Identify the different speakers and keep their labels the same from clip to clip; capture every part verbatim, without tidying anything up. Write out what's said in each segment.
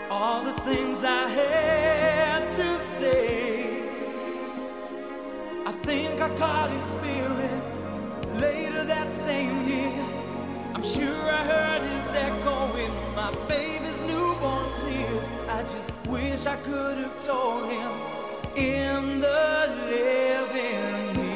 Speaker 1: all the things I had to say. I think I caught his spirit later that same year. I'm sure I heard his echo in my baby's newborn tears. I just wish I could have told him in the living years.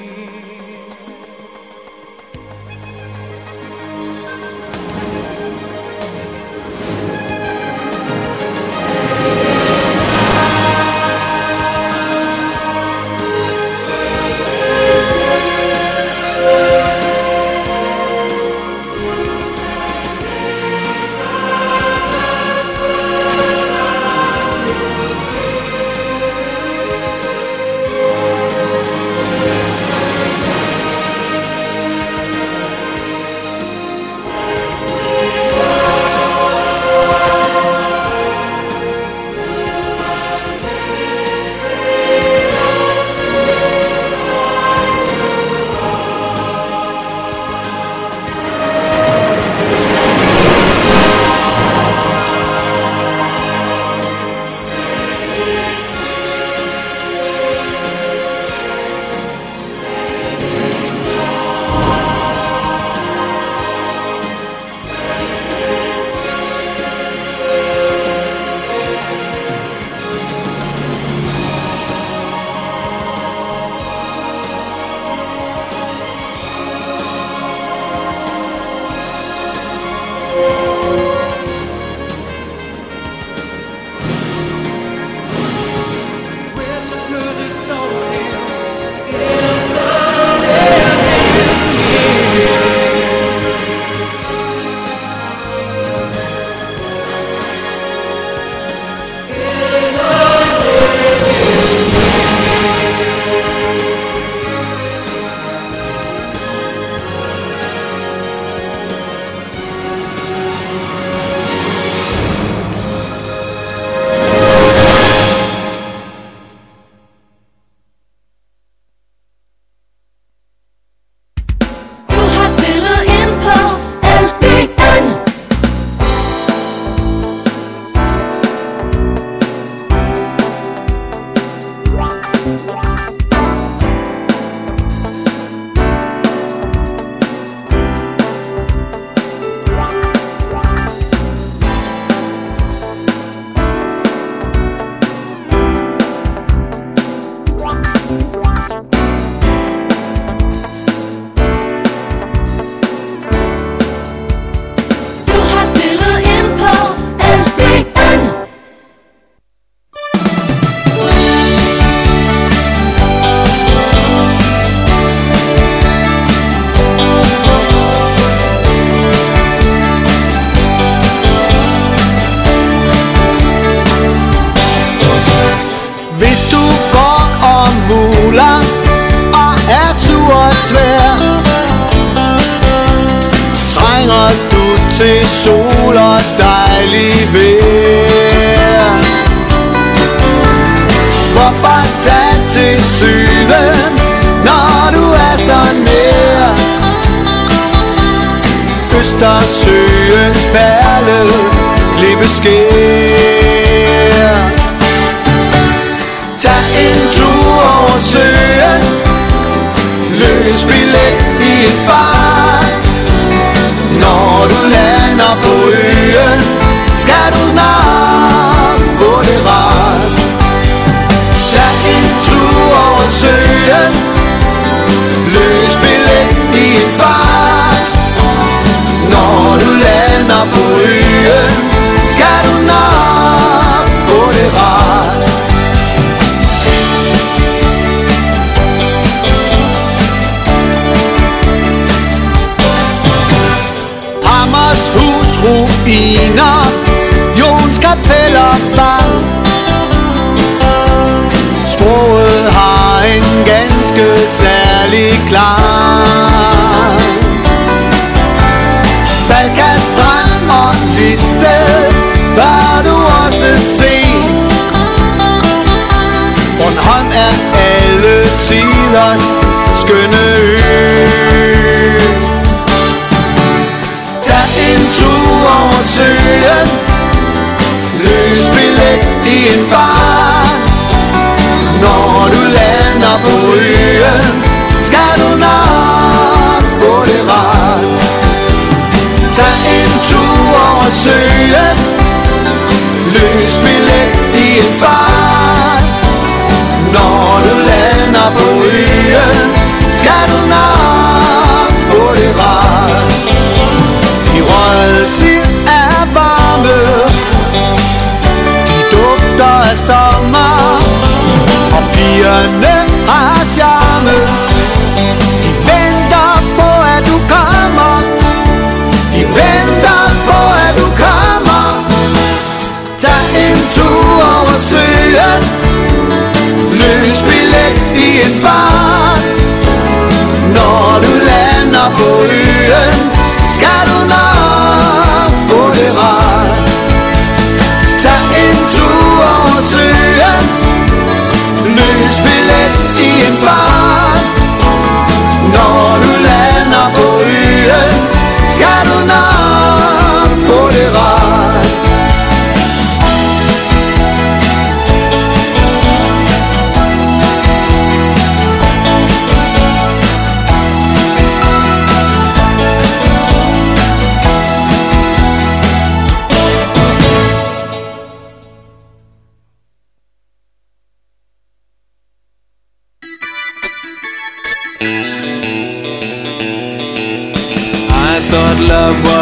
Speaker 2: til sol og dejlig vejr. Hvorfor tage til syden, når du er så nær? Østersøens perle, klippeskær. Tag en tur over søen, løs billet i en fart. Når du lander på øen, skal du nok få det rart. Tag en tur over søen, løs billet i en fart. Når du lander på øen, skal du nok få det rart. Hammershus ruiner, Jons kapel og bank. Sproget har en ganske særlig klang. Balka strand og Listed bør du også se. Bornholm er alle tiders skønne ø. Tag en tur over søen, løs billet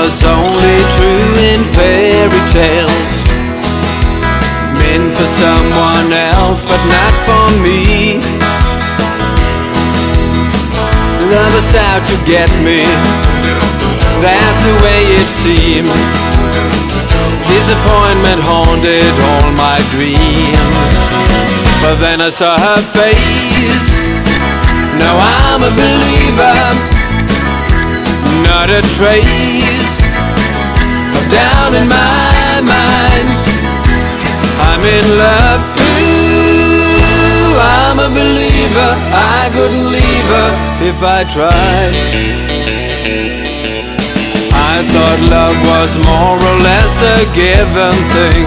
Speaker 1: was only true in fairy tales, meant for someone else but not for me. Love is out to get me, that's the way it seemed. Disappointment haunted all my dreams. But then I saw her face. Now I'm a believer, not a trace of doubt in my mind. I'm in love, ooh, I'm a believer. I couldn't leave her if I tried. I thought love was more or less a given thing.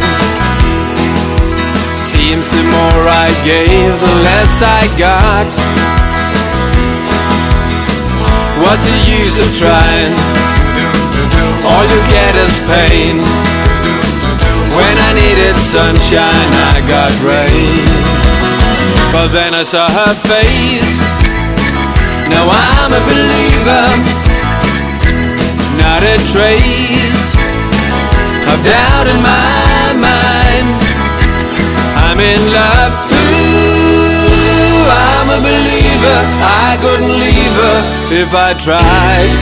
Speaker 1: Seems the more I gave, the less I got. What's the use of trying? All you get is pain. When I needed sunshine, I got rain. But then I saw her face. Now I'm a believer, not a trace of doubt in my mind. I'm in love, ooh, I'm a believer. I couldn't leave her if I tried.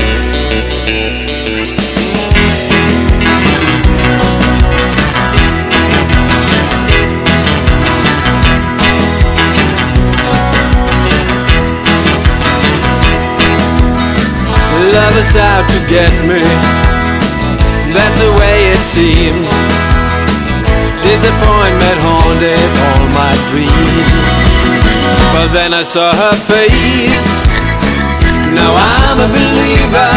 Speaker 1: Love is out to get me, that's the way it seemed. Disappointment haunted all my dreams. But then I saw her face. Now I'm a believer,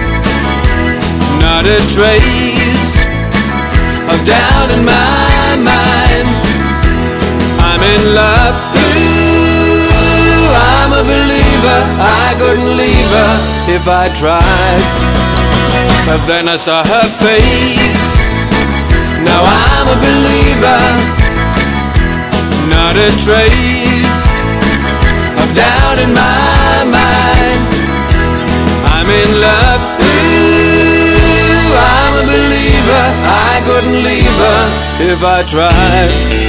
Speaker 1: not a trace of doubt in my mind. I'm in love, ooh, I'm a believer. I couldn't leave her if I tried. But then I saw her face. Now I'm a believer, not a trace of doubt in my mind. I'm in love, ooh, I'm a believer. I couldn't leave her if I tried.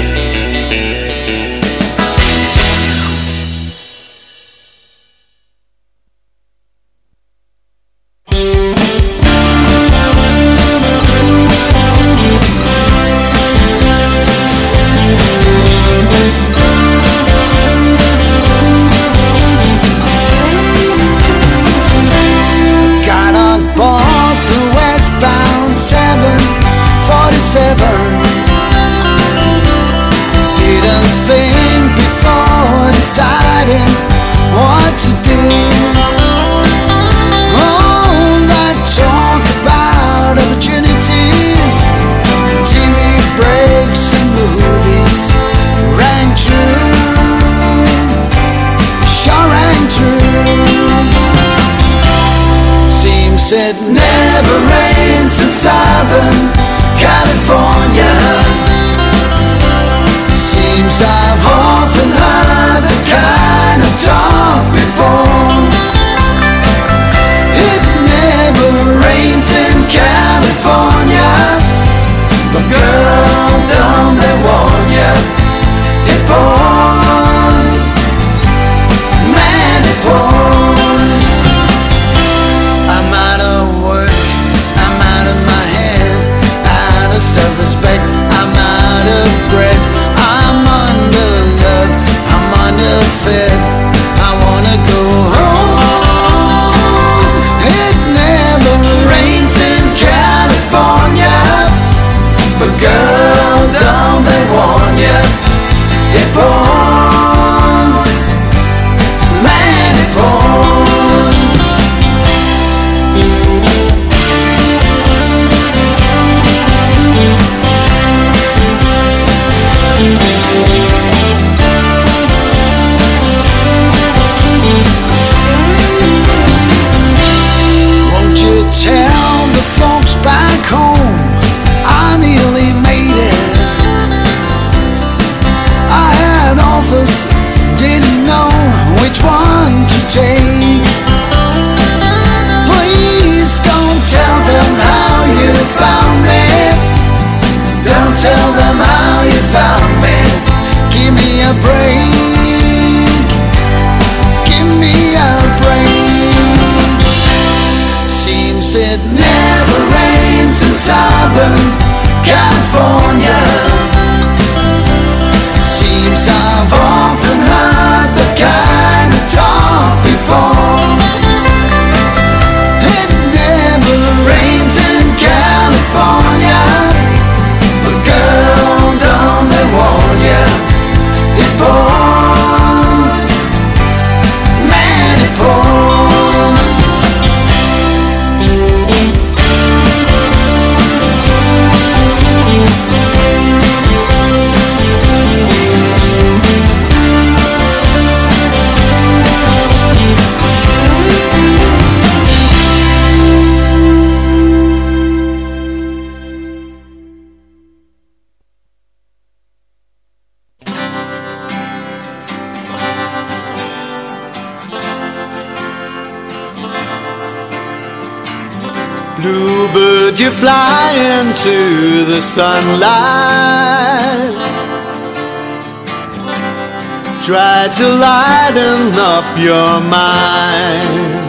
Speaker 2: It never rains in Southern California. Seems I've often heard that kind of talk before. It never rains in California, but girl, don't they warn ya? It pours, man, it pours. I'm out of work, I'm out of my head. Bluebird, you fly into the sunlight. Try to lighten up your mind.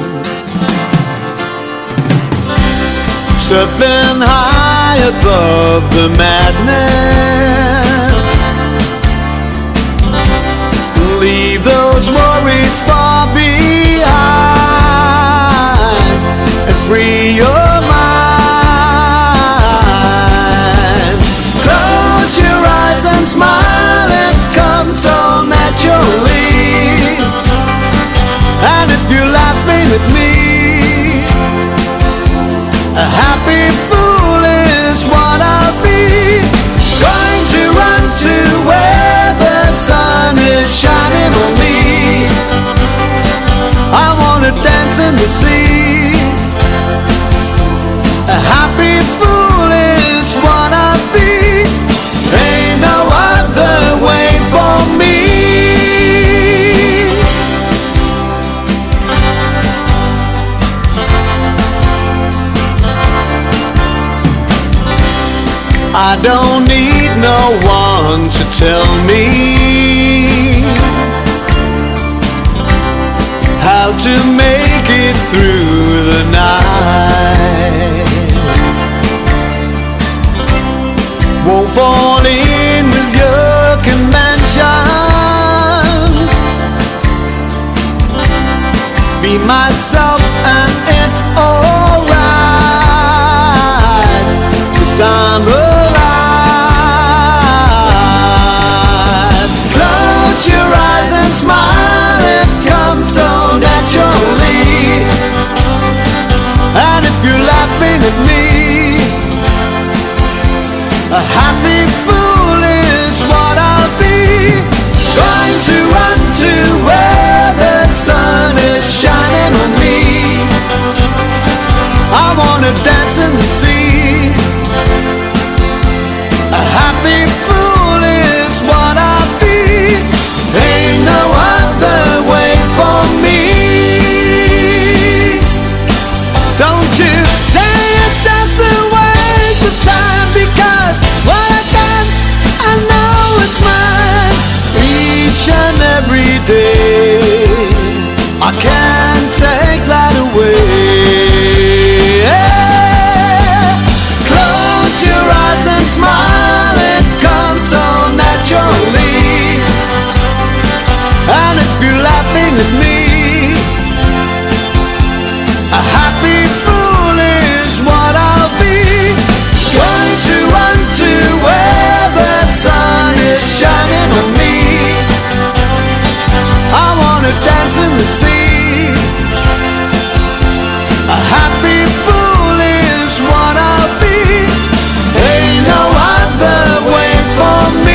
Speaker 2: Surfing high above the madness. Leave those worries far behind and free your mind. Close your eyes and smile, it comes so naturally. And if you're laughing at me, a happy fool is what I'll be. Going to run to where the sun is shining on me. I wanna dance in the sea. A happy fool is what I'll be. Ain't no other way for me. I don't need no one to tell me how to make it through the night. Won't fall in with your conventions. Be myself and it's alright, 'cause I'm a smile, it comes so naturally. And if you're laughing at me, a happy fool is what I'll be. Going to run to where the sun is shining on me. I wanna dance in the sea. A happy fool is what I'll be. Ain't no other way for me. Don't you say it's just a waste of time, because what I got, I know it's mine. Each and every day, I can't take that away. Close your eyes and smile, it comes so naturally. And if you're laughing at me, a happy fool is what I'll be. Going to run to where the sun is shining on me. I wanna dance in the sea. A happy fool is what I'll be. Ain't no other way for me.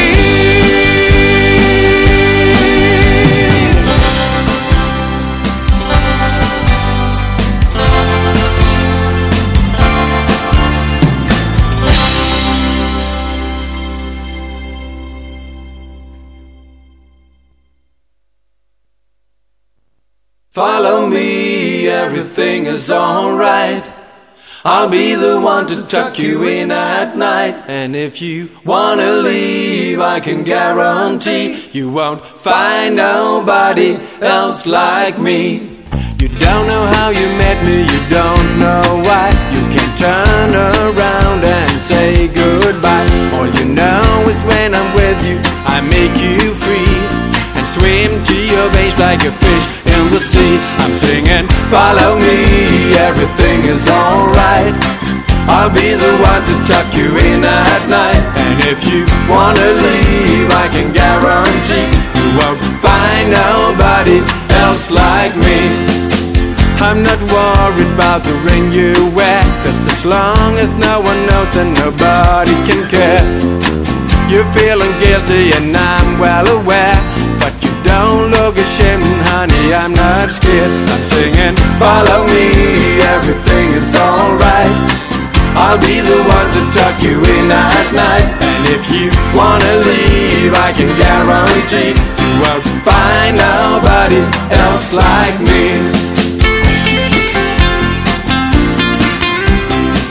Speaker 1: Follow me, everything is alright. I'll be the one to tuck you in at night. And if you wanna leave, I can guarantee you won't find nobody else like me. You don't know how you met me, you don't know why. You can turn around and say goodbye. All you know is when I'm with you, I make you free and swim to your veins like a fish in the sea. I'm singing, follow me, everything is alright. I'll be the one to tuck you in at night. And if you wanna leave, I can guarantee you won't find nobody else like me. I'm not worried about the ring you wear, 'cause as long as no one knows and nobody can care. You're feeling guilty and I'm well aware, but you don't look ashamed, honey, I'm not scared. I'm singing, follow me, everything is alright. I'll be the one to tuck you in at night. And if you wanna leave, I can guarantee you won't find nobody else like me.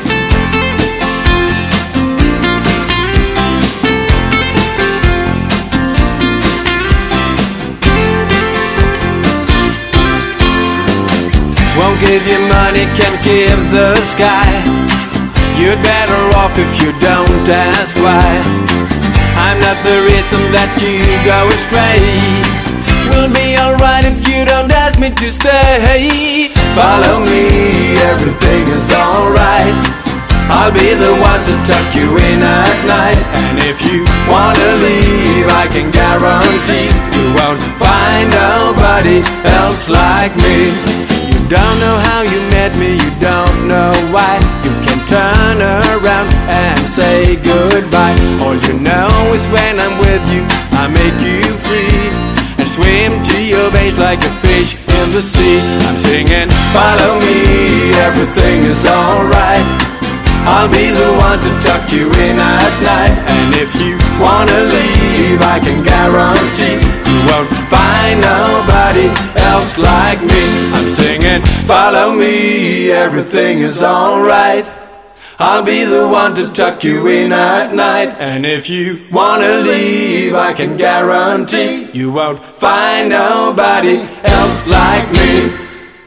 Speaker 2: give you money can give the sky. You're better off if you don't ask why. I'm not the reason that you go astray. We'll be alright if you don't ask me to stay. Follow me, everything is alright. I'll be the one to tuck you in at night. And if you wanna leave, I can guarantee you won't find nobody else like me. You don't know how you met me, you don't know why. You can turn around and say goodbye. All you know is when I'm with you, I make you free and swim to your base like a fish in the sea. I'm singing, follow me, everything is alright. I'll be the one to tuck you in at night. And if you wanna leave, I can guarantee you won't find nobody else like me. I'm singing, follow me, everything is alright. I'll be the one to tuck you in at night. And if you wanna leave, I can guarantee you won't find nobody else like me.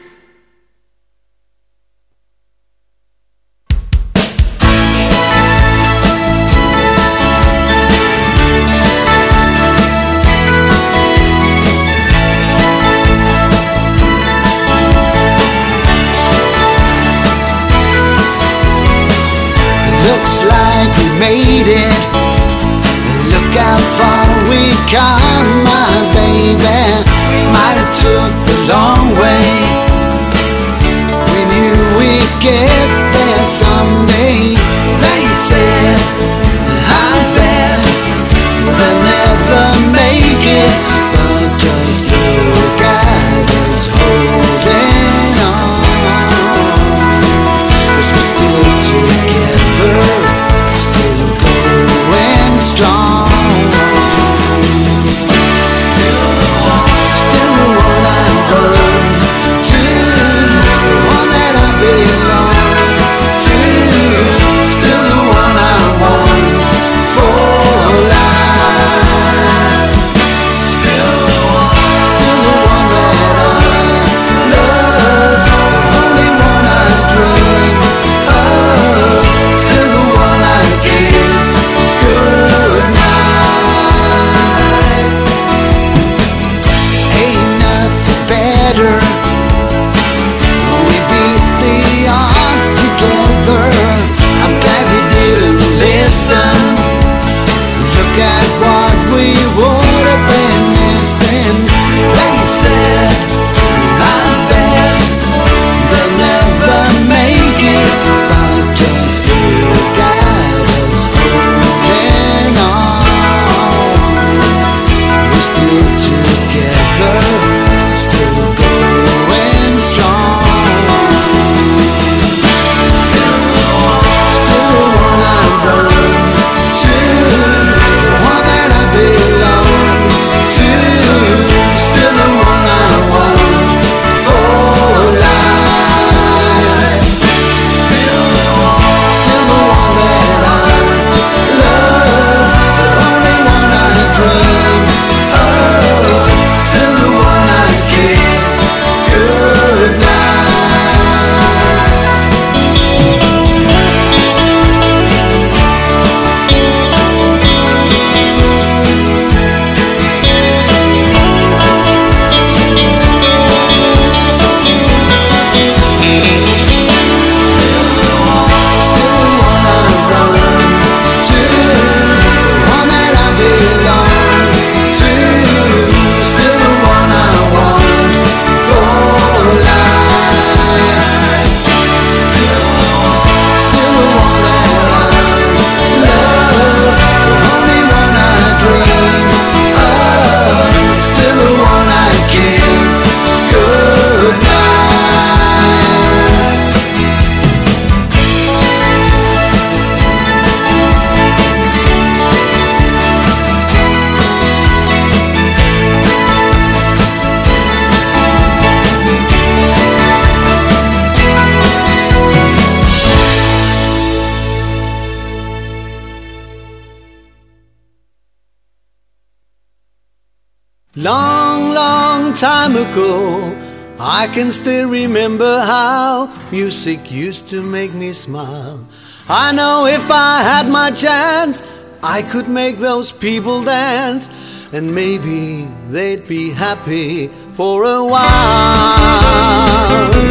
Speaker 3: Looks like we made it. Look how far we come, my baby. We might have took the long way. We knew we'd get there someday. They said, I bet they'll never make it, but just look at us holding on. 'Cause we're still together, still going strong. Still the one, still the one I run to, the one that I belong to. Still the one I want for life. Still the one, still the one that I love, the only one I dream of. Still the one I kiss goodnight. Ain't nothing better. We beat the odds together. I'm glad we didn't listen. Look at what we would have been missing. They said, I bet they'll never make it, but just look at us holding on. We're still together, still going strong. Still the one, still the one I run to, the one that I belong to. Still the one I want for life. Still the one, still the one that I love, the only one I dream of. Still the one I kiss goodnight. Still the one I run to, the one that I belong to. Still the one I want for life. Still the one, still the one that I love, the only one I dream of. Still the one I kiss goodnight.
Speaker 2: Long, long time ago, I can still remember how music used to make me smile. I know if I had my chance, I could make those people dance, and maybe they'd be happy for a while.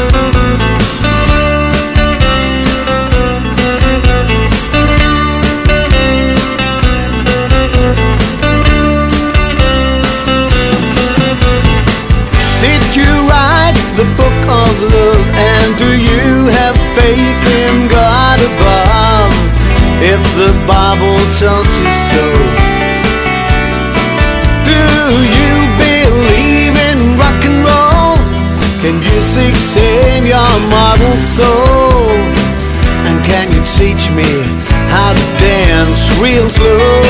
Speaker 2: The book of love, and do you have faith in God above? If the Bible tells you so, do you believe in rock and roll? Can music save your mortal soul? And can you teach me how to dance real slow?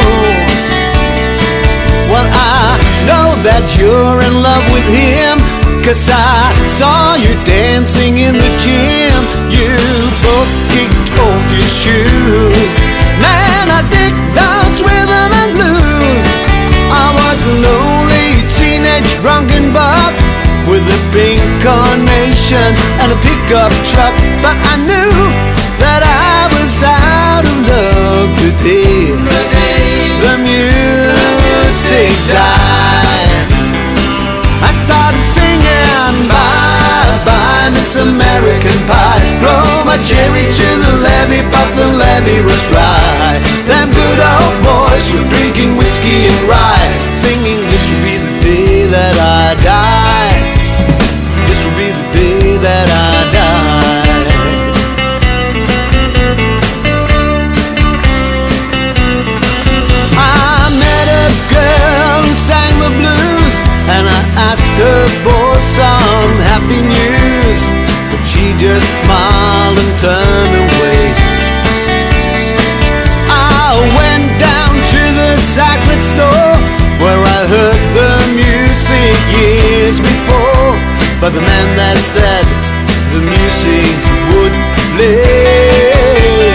Speaker 2: Well, I know that you're in love with him, 'cause I saw you dancing in the gym. You both kicked off your shoes. Man, I dig those rhythm and blues. I was a lonely teenage drunken buck with a pink carnation and a pickup truck, but I knew that I was out of love the day the, day the music died. I started singing bye bye Miss American Pie. Throw my cherry to the levee, but the levee was dry. Them good old boys were drinking whiskey and rye, singing this will be the day that I die. This will be the day that I die. I met a girl who sang the blues, and I asked her for some happy news, but she just smiled and turned away. I went down to the sacred store where I heard the music years before, but the man that said the music would play.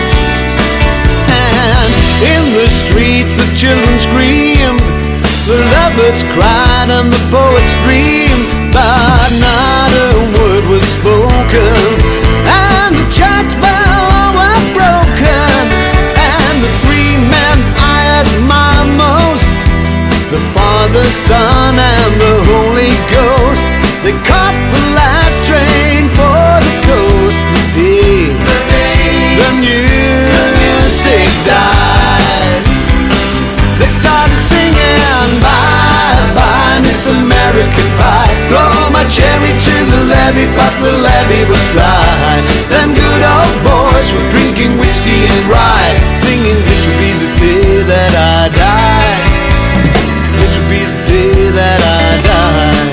Speaker 2: And in the streets the children screamed, the lovers cried and the poets dreamed, but not a word was spoken, and the church bells were broken. And the three men I admire most, the Father, Son, and the Holy Ghost, they caught the last train for the coast. The day the, day the music died, they started singing bye bye Miss American Pie. Throw my cherry to the levee, but the levee was dry. Them good old boys were drinking whiskey and rye, singing this will be the day that I die. This will be the day that I die.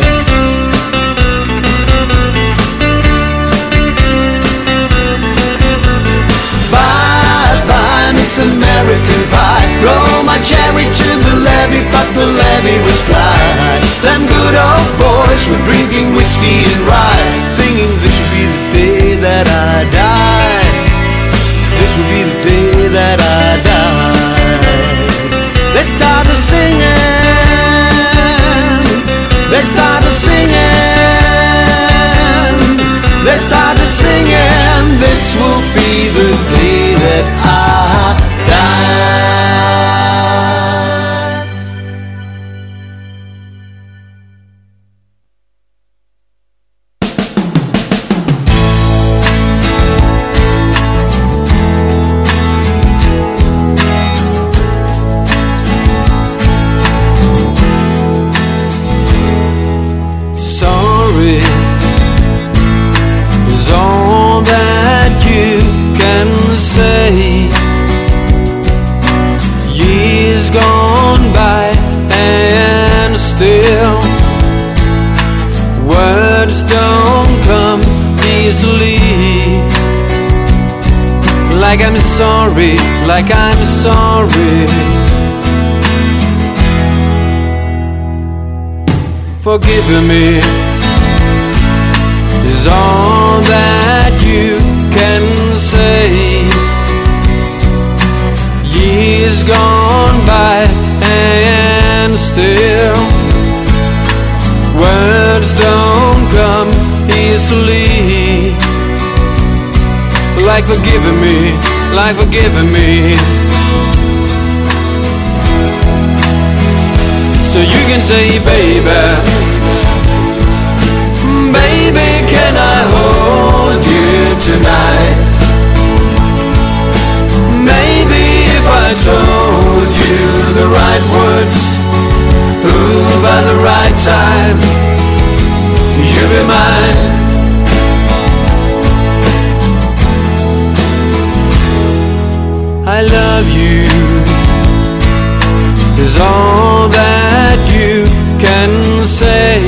Speaker 2: Bye bye Miss American Pie. Throw my cherry to the levee, but the levee was dry. Them good old boys were drinking whiskey and rye, singing this will be the day that I die. This will be the day that I die. They started singing, they started singing, they started singing, this will be the day that I die.
Speaker 3: Like I'm sorry, like I'm sorry. Forgive me is all that you can say. Years gone by and still words don't
Speaker 2: like forgiving me, like forgiving me. So you can say, baby, baby, can I hold you tonight? Maybe if I told you the right words, ooh, by the right time, you'd be mine. I love you is all that you can say.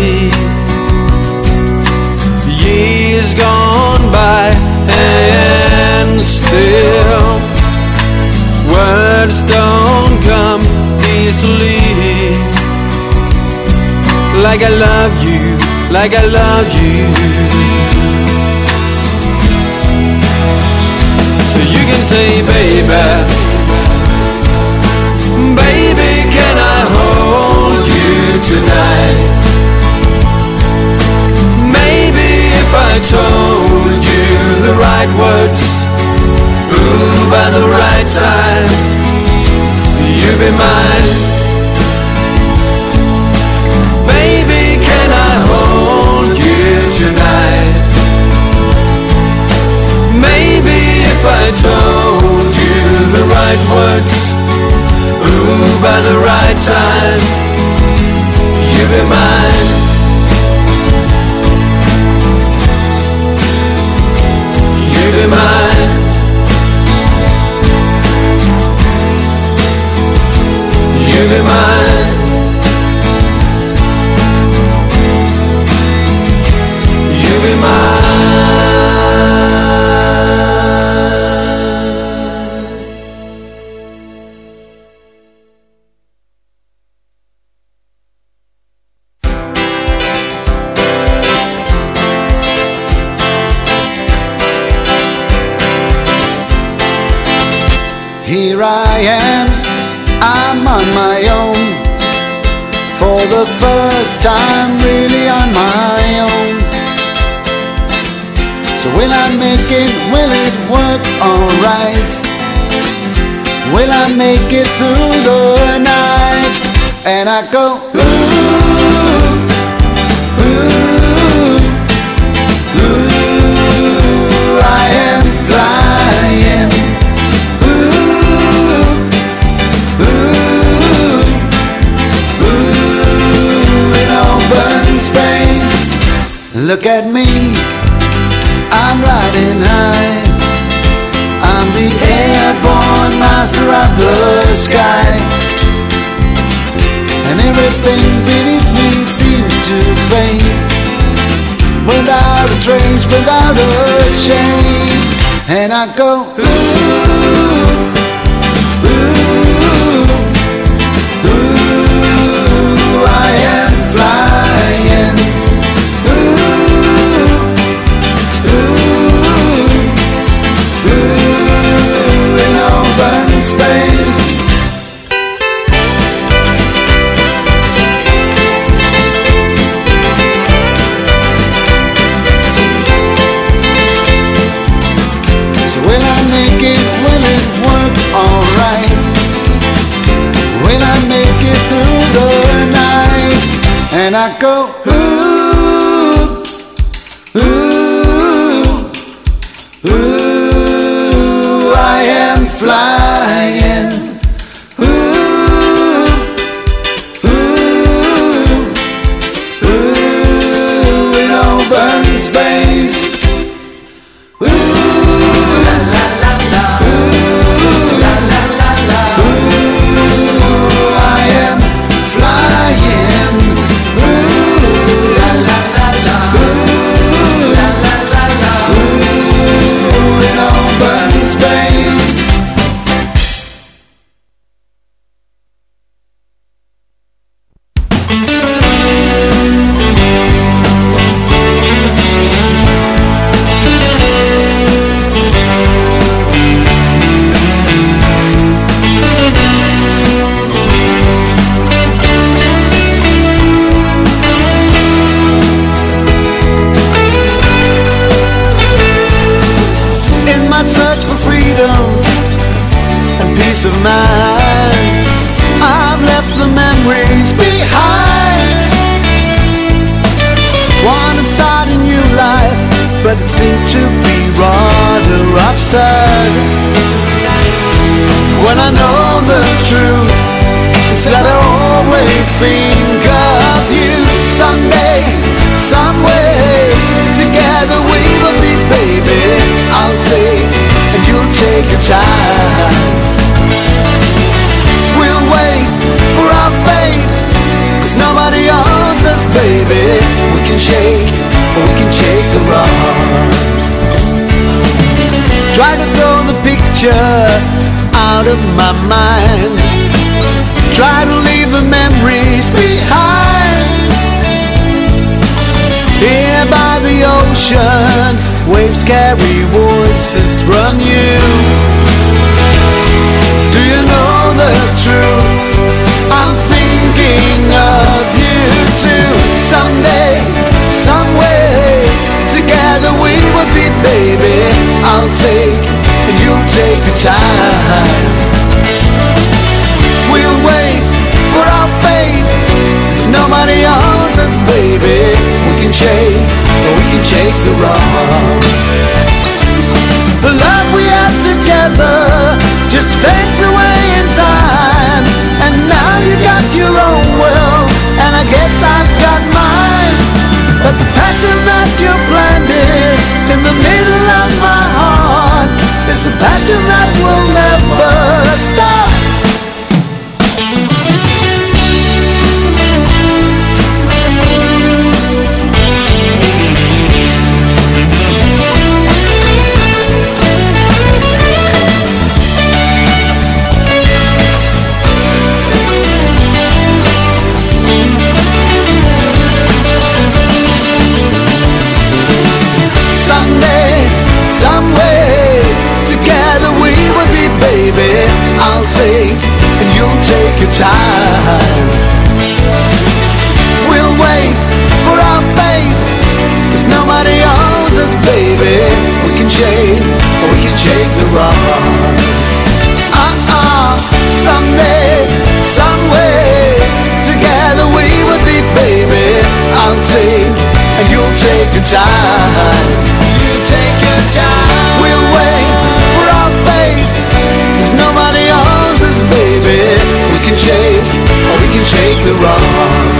Speaker 2: Years gone by and still words don't come easily. Like I love you, like I love you. So you can say, baby, baby, can I hold you tonight? Maybe if I told you the right words, ooh, by the right time, you'd be mine. Baby, can I hold you tonight? Maybe if I told you the right words, ooh, by the right time, you'd be mine. You'd be mine. You'd be mine. You'd be mine.
Speaker 3: Here I am, I'm on my own, for the first time really on my own. So will I make it, will it work alright? Will I make it through the night? And I go, ooh, ooh, ooh, I am flying. Look at me, I'm riding high. I'm the airborne master of the sky, and everything beneath me seems to fade, without a trace, without a shade. And I go, ooh, ooh, ooh, I am flying. Space. So will I make it, will it work alright? Will I make it through the night? And I go, ooh, ooh, ooh, I am flying. Space. Ooh, la la la la. Ooh, la la la la. Ooh, I am flying. Ooh,
Speaker 2: but it seemed to be rather absurd. When I know the truth is that I always think of you. Someday, some way, together we will be, baby. I'll take and you'll take your time. We'll wait for our fate, 'cause nobody owns us, baby. We can shake, or we can shake the rock. Try to throw the picture out of my mind. Try to leave the memories behind. Here by the ocean, waves carry voices from you. Do you know the truth? I'm thinking of you too. Someday, some way, together we will be, baby. I'll take and you'll take your time. We'll wait for our fate, 'cause nobody owns us, baby. We can shake, or we can shake the rock. The love we had together just fades away in time. And now you got your own world, and I guess I've got mine. But the passion that you planted in the middle of my heart is a passion that will never stop. I'll take and you'll take your time. We'll wait for our fate, 'cause nobody owns us, baby. We can shake, or we can shake the rock. Uh-uh, someday, some way, together we will be, baby. I'll take and you'll take your time. You take your time. We'll wait for our fate, 'cause nobody owns us, baby. We can shake, or we can shake the rock.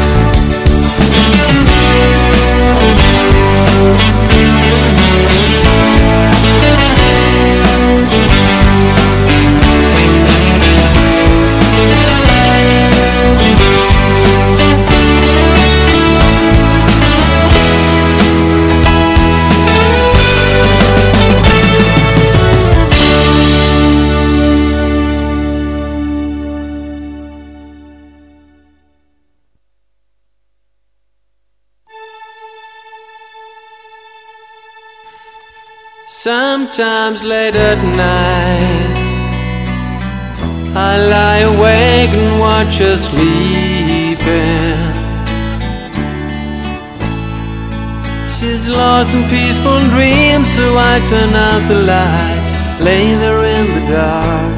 Speaker 1: Sometimes late at night I lie awake and watch her sleeping. She's lost in peaceful dreams, so I turn out the light, lay there in the dark,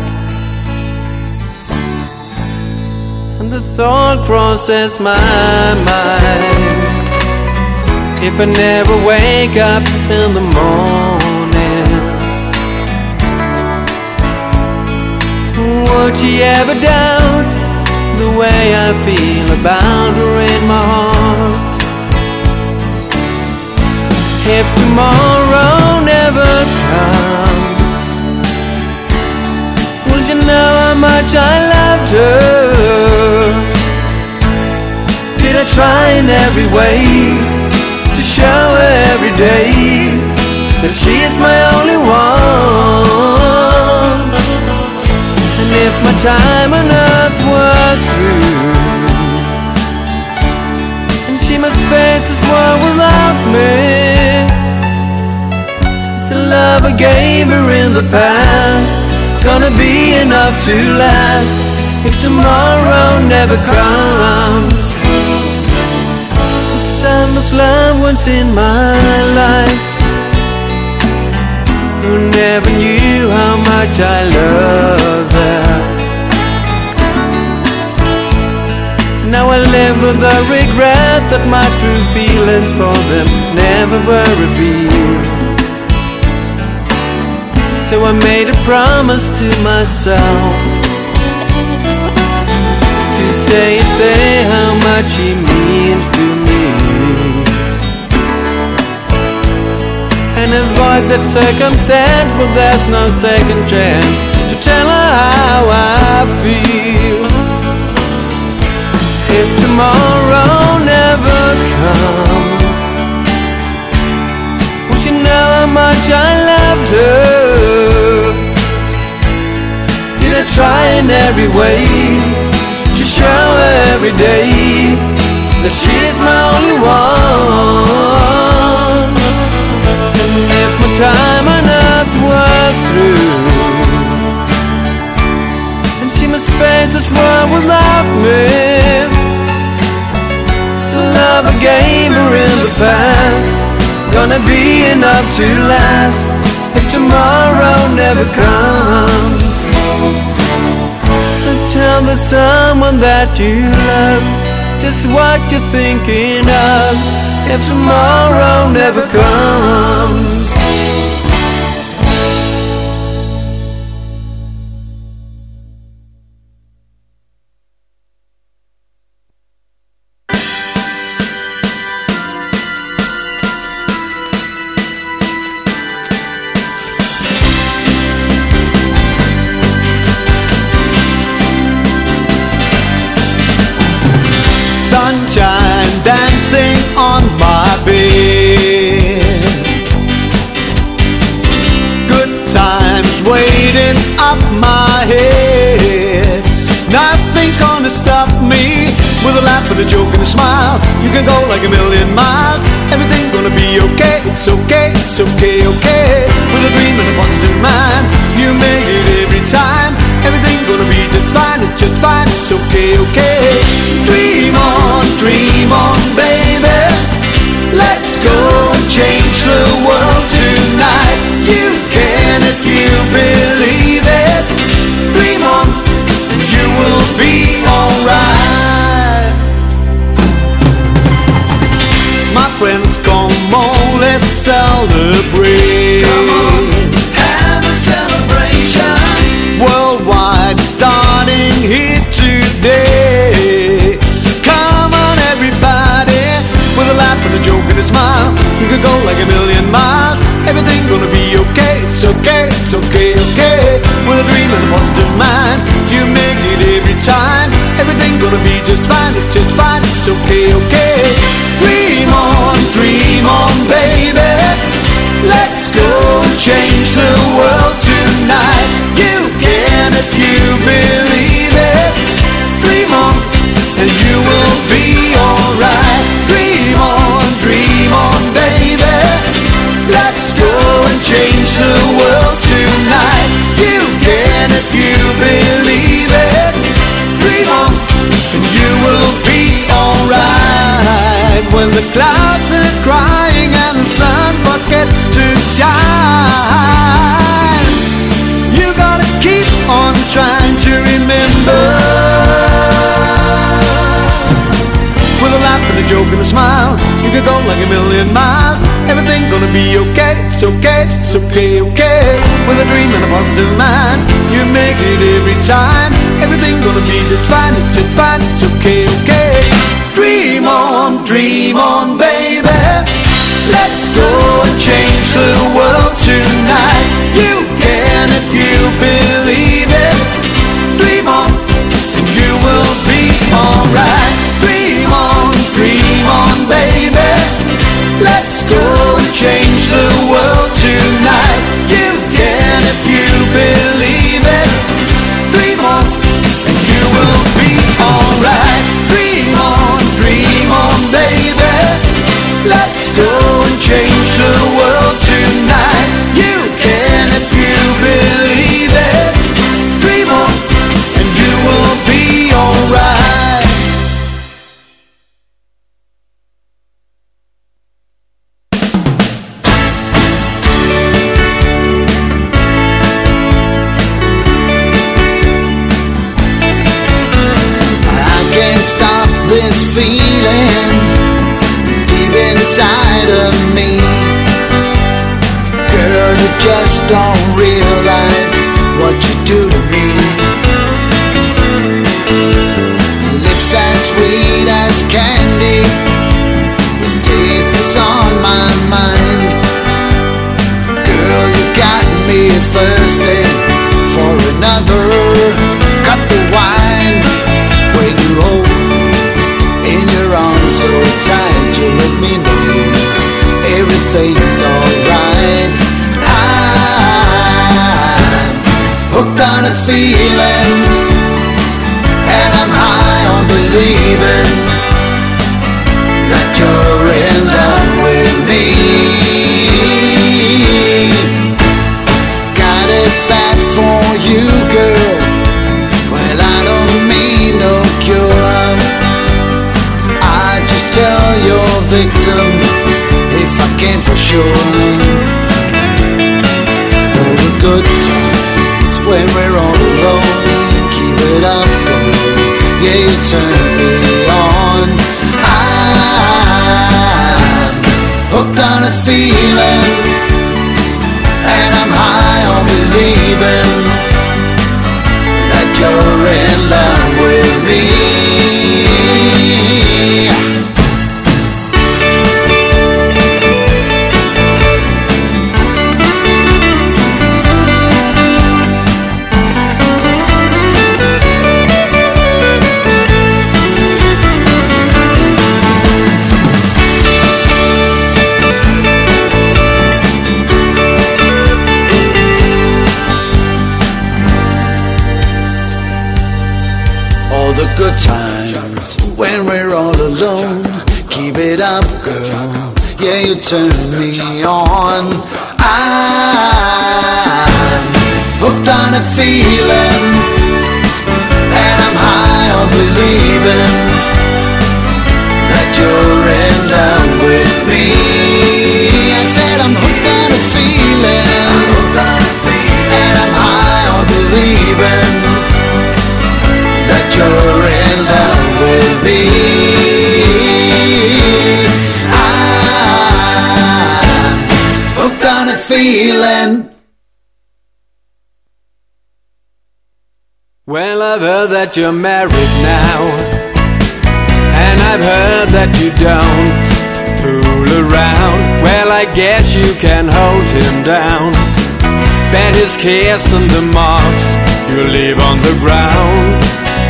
Speaker 1: and the thought crosses my mind: if I never wake up in the morning, would she ever doubt the way I feel about her in my heart? If tomorrow never comes, will you know how much I loved her? Did I try in every way to show her every day that she is my only one? And if my time on earth were through, and she must face this world without me, is the love I gave her in the past gonna be enough to last if tomorrow never comes? Endless loved ones in my life who never knew how much I love her. Now I live
Speaker 2: filled with the regret that my true feelings for them never were revealed. So I made a promise to myself to say each day how much he means to me, and avoid that circumstance where there's no second chance to tell her how I feel. If tomorrow never comes, would you know how much I loved her? Did I try in every way to show her every day that she's my only one? And if my time on earth were through, and she must face this world without me, the love I gave her in the past gonna be enough to last if tomorrow never comes. So tell the someone that you love just what you're thinking of if tomorrow never comes.
Speaker 3: Sunshine dancing on my bed, good times waiting up my head. Nothing's gonna stop me with a laugh and a joke and a smile. You can go like a million miles, everything's gonna be okay. It's okay, it's okay, okay. With a dream and a positive mind, you make it every time. Everything's gonna be just fine, it's just fine. It's okay, okay. Dream on, dream on, baby. Let's go and change the world tonight. You can if you believe it. Dream on, and you will be alright. My friends, come on, let's celebrate. Come on, have a celebration. Worldwide, starting here today. Come on, everybody, with a laugh and a joke and a smile. You can go like a million miles. Everything's gonna be okay. It's okay, it's okay, okay. With a dream and a positive mind, you make it every time. Everything's gonna be just fine. It's just fine. It's okay, okay. Dream on, dream on, baby. Let's go and change the world tonight. You can if you believe it. Dream on, and you will be alright. Dream on, dream on, baby. Let's go and change the world tonight. You can if you believe it. Dream on, and you will be alright. When the clouds are crying and the sun forgets to shine, you gotta keep on trying to remember. With a laugh and a joke and a smile, you can go like a million miles. Everything's gonna be okay. It's okay, it's okay, okay. With a dream and a positive mind, you make it every time. Everything's gonna be just fine. It's just fine. It's okay, okay. Dream on, dream on, baby. Let's go and change the world tonight. You can if you believe it. Dream on, and you will be alright. Dream on, dream on, baby. Let's go and change the world tonight. You can if you believe it. Dream on, and you will be alright. Dream on, dream on, baby. Let's go and change the world tonight. You can if you believe it. Dream on, and you will be alright. Stop this feeling. victim if I can for sure. All the good times when we're all alone, keep it up, girl. Yeah, you turn me on. I'm hooked on a feeling, and I'm high on believing that you're in love with me. The good times when we're all alone, keep it up, girl. Yeah, you turn me on. I'm hooked on a feeling, and I'm high on believing that you're in love with me. I said I'm hooked on a feeling, and I'm high on believing that you're in love with me. I'm hooked on a feeling.
Speaker 1: Well, I've heard that you're married now, and I've heard that you don't fool around. Well, I guess you can hold him down. Bet his kiss and the marks you leave on the ground.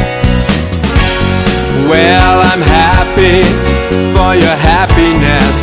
Speaker 1: Well, I'm happy for your happiness,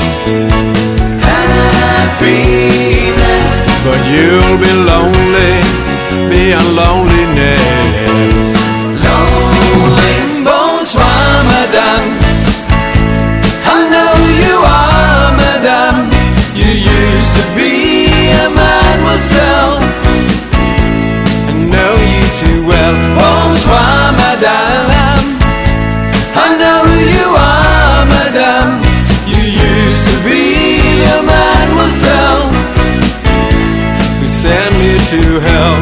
Speaker 1: happiness. But you'll be lonely beyond loneliness. Lonely. Bonsoir, madame. I know you are, madame. You used to be a mademoiselle. I know you too well. Bonsoir, madame. I know who you are, madame. You used to be a mademoiselle who sent me to hell.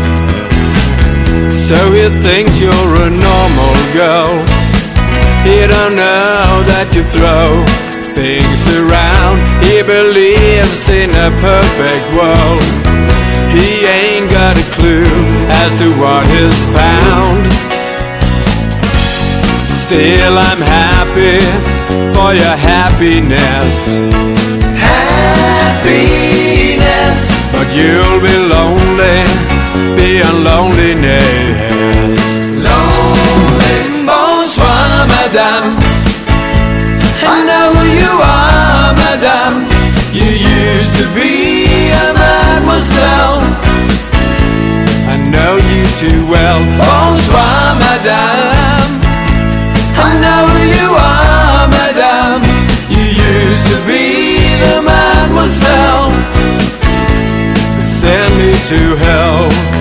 Speaker 1: So he thinks you're a normal girl. He don't know that you throw things around. He believes in a perfect world. He ain't got a clue as to what is found. Still I'm happy for your happiness, happiness. But you'll be lonely beyond loneliness. Lonely. Bonsoir, madame. I know who you are, madame. You used to be a mademoiselle. I know you too well. Bonsoir, madame. I know who you are, madame. You used to be the mademoiselle who sent me to hell.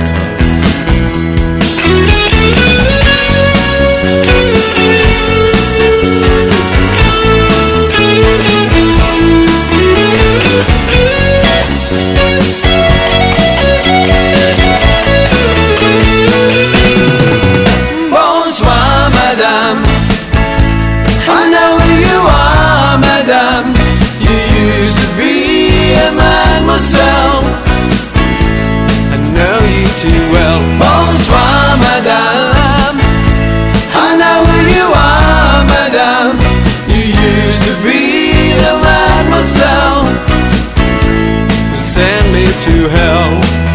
Speaker 1: Bonsoir, madame. I know who you are, madame. You used to be a mademoiselle. I know you too well. Bonsoir, madame. I know who you are, madame. You used to be the mademoiselle who sent me to hell.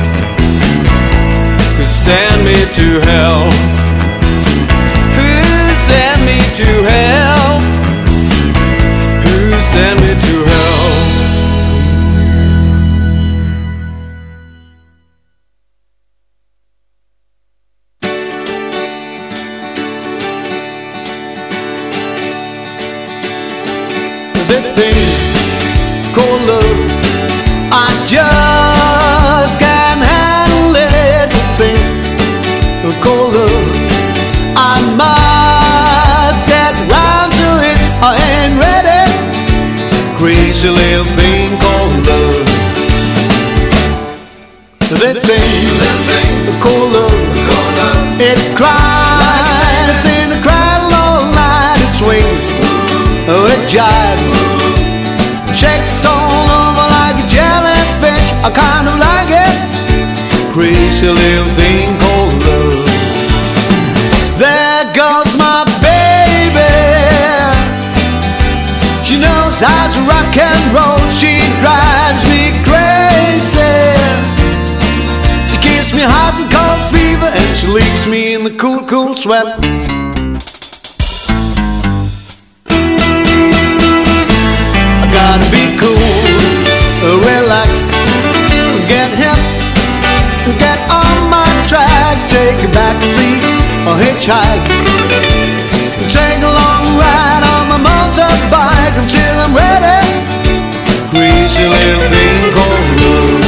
Speaker 1: Who sent me to hell. Who sent me to hell? Who sent me to hell?
Speaker 3: The thing called love, I just can't handle it. The thing called love, I must get round to it. I ain't ready
Speaker 2: crazy little thing called love. That thing called love, it cries and it cries all night. It swings, oh it jives, shakes all over like a jellyfish. I kind of like it, crazy little thing called love. There goes my baby, she knows how to rock and roll. She drives me crazy, she gives me hot and cold fever, and she leaves me in the cool, cool sweat. I gotta be cool, relax, get hip, get on my tracks, take a back seat or hitchhike, take a long ride on my motorbike until I'm ready. Crazy little thing called love.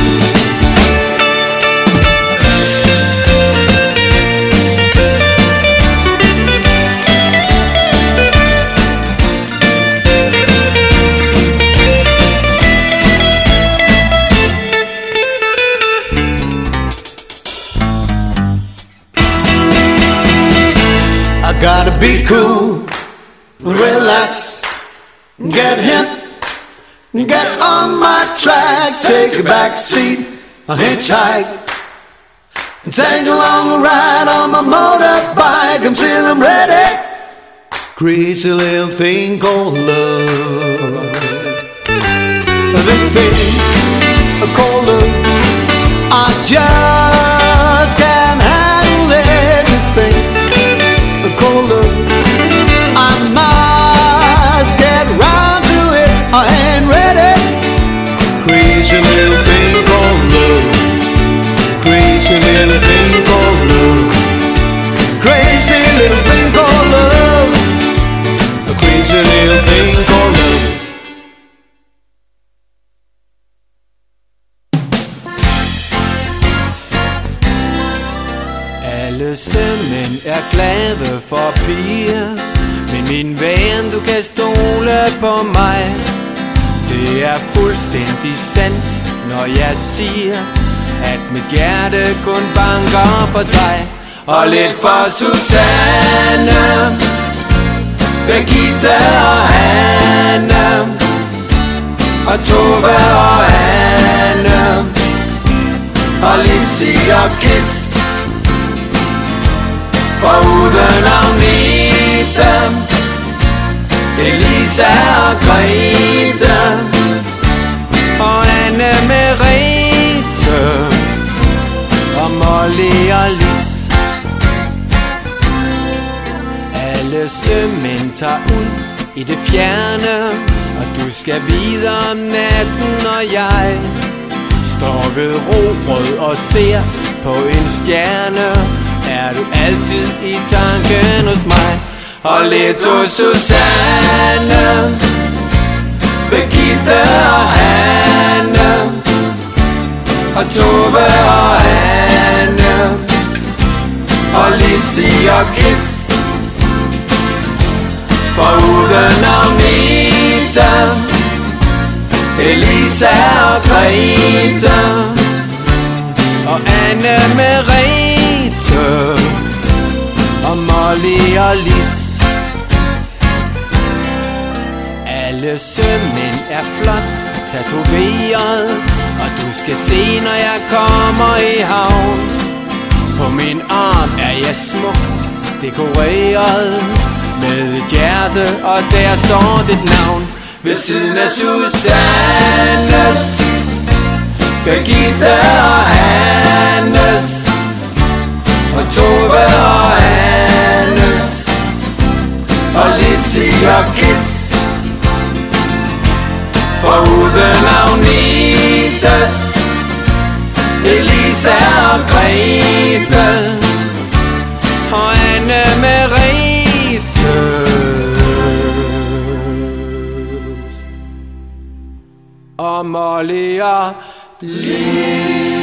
Speaker 2: Gotta be cool, relax, get hip, get on my tracks, take a back seat, a hitchhike, take a long ride on my motorbike until I'm ready. Crazy little thing called love. The thing called love. I just can't handle everything. I must get round to it, I ain't ready. Crazy little thing called love. Crazy little thing called love. Crazy little thing called love. A crazy little thing called love.
Speaker 1: Alle sømænd er glade for piger, men min ven, du kan stole på mig. Det er fuldstændig sandt, når jeg siger, at mit hjerte kun banker for dig. Og lidt for Susanne, Birgitte og Hanne, og Tove og Anne, og Lissi og Kis. Foruden Agnete, Elisa og Grete, og Anne Merete, og Molly og Lis. Alle sømænd tager ud i det fjerne, og du skal videre om natten, og jeg står ved robrød og ser på en stjerne. Er du altid i tanken hos mig? Og lidt hos Susanne, Birgitte og Hanne, og Tove og Anne, og Lissi og Kis. Foruden Agnete, Elisa og Grete, og Anne Merete, og Molly og Lis. Alle sømænd er flot tatoveret, og du skal se, når jeg kommer i havn. På min arm er jeg smukt dekoreret med et hjerte, og der står dit navn. Ved siden af Susannes, Birgitte og Hannes, og Tove og Annes, og Lissi og Kis. Foruden Agnetes, Elisa og Grete, og Anne Merete, og Molly og Lis.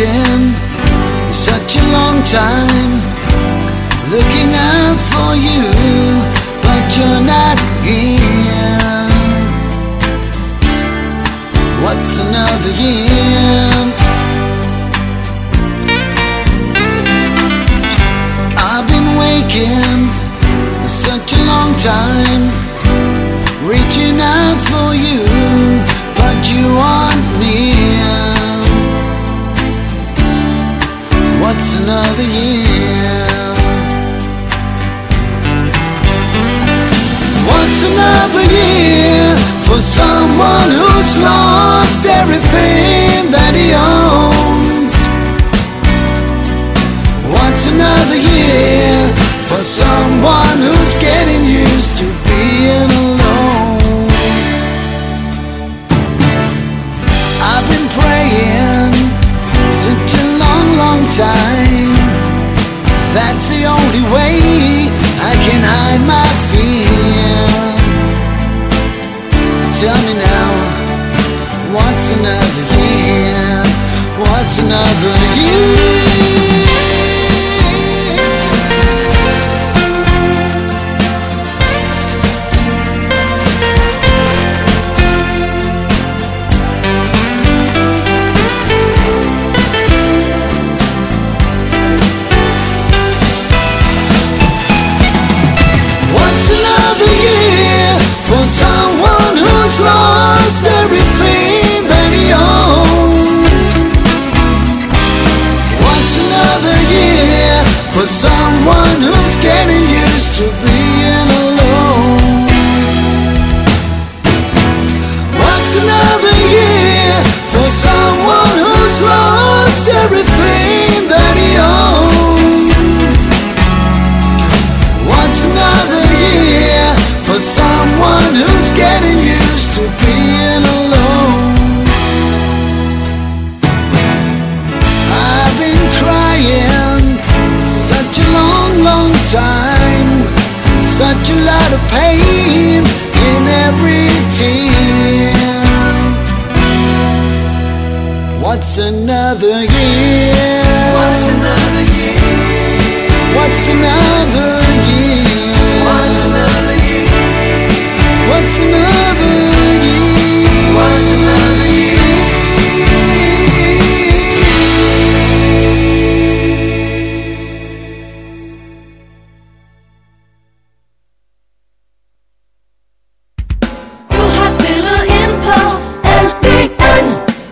Speaker 3: waiting such a long time, looking out for you, but you're not here. What's another year? I've been waking such a long time, reaching out for you, but you aren't near. What's another year? What's another year for someone who's lost everything that he owns? What's another year for someone who's getting used to being alone? I've been praying such a long, long time. That's the only way I can hide my fear. Tell me now, what's another year? What's another year? Someone who's lost everything that he owns. What's another year for someone who's getting used to being alone? What's another year for someone who's lost everything that he owns? What's another year for someone who's getting used to being alone? I've been crying such a long, long time, such a lot of pain in every tear. What's another year? What's another year? What's another year? What's another year? What's another year? What's another year?
Speaker 4: Du har stillet ind på L B N.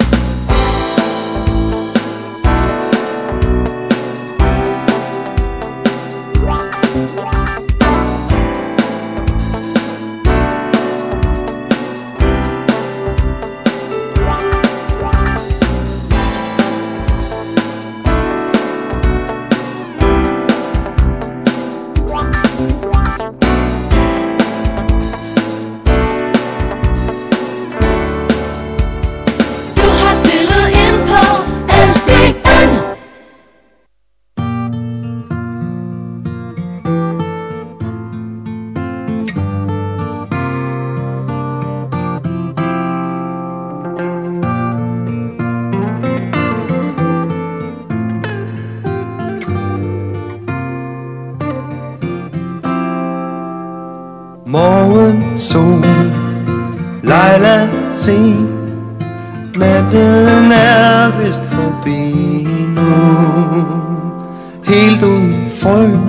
Speaker 2: Morgensol, Leila sen, natten er vist forbi nu. Helt uden frø